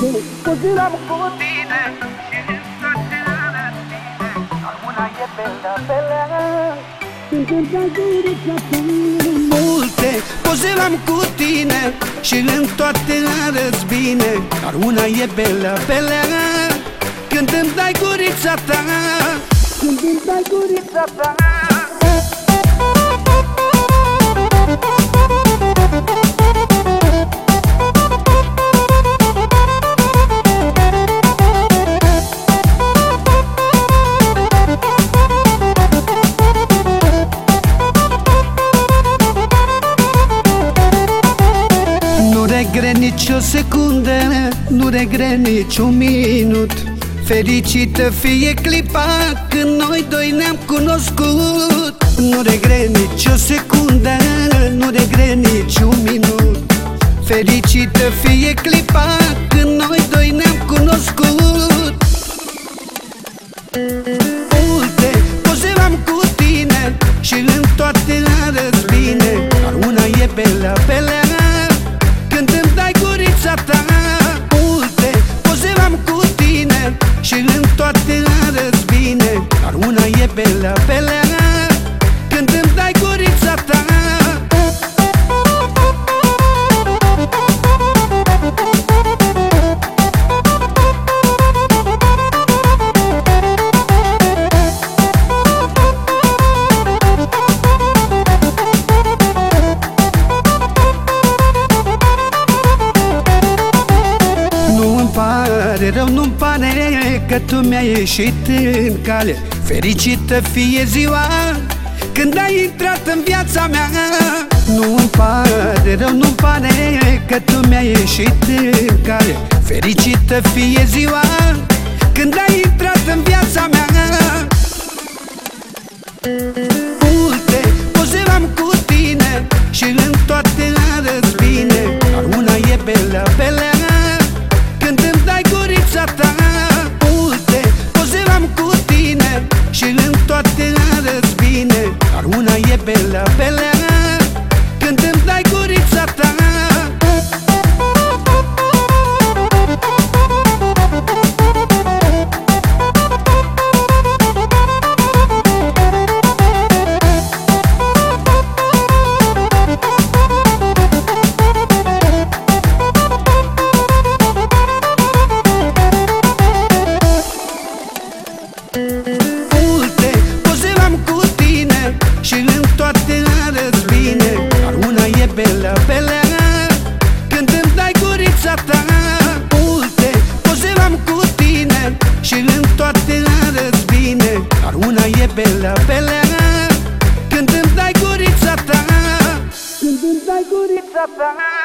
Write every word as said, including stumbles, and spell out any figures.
Poze l-am cu tine și în toate răsbine, doar una e belea, belea. Când dai gurița ta. Multe poze l-am cu tine și în toate răsbine, doar una e belea, belea. Când îmi dai gurița ta, când îmi dai gurița ta. Nu regret nici o secundă, nu regret nici un minut. Fericită fie clipa când noi doi ne-am cunoscut. Nu regret nici o secundă, nu regret nici un minut. Fericită fie clipa când noi doi ne-am cunoscut. Multe poze am cu tine și în toate arăți bine, dar una e belea, belea. Când îmi dai gurița ta. Multe poze am cu tine și în toate arăți bine, dar una e belea, belea. Când îmi dai gurița ta. Pare rău, nu-mi pare că tu mi-ai ieșit în cale. Fericită fie ziua când ai intrat în viața mea. Nu-mi pare rău, nu-mi pare că tu mi-ai ieșit în cale. Fericită fie ziua când ai intrat în viața mea. Multe poze am cu tine și în toate arăți bine, dar una e belea, belea. Când îmi dai gurița ta. Multe poze am cu tine și în toate arăți bine, dar una e belea, belea. Când îmi dai gurița ta. Multe poze am cu tine și în toate arăți bine, dar una e belea, belea. Când îmi dai gurița ta. Multe poze am cu tine și în toate arăți bine, dar una e belea, belea. Când îmi dai gurița ta. Când îmi dai gurița ta.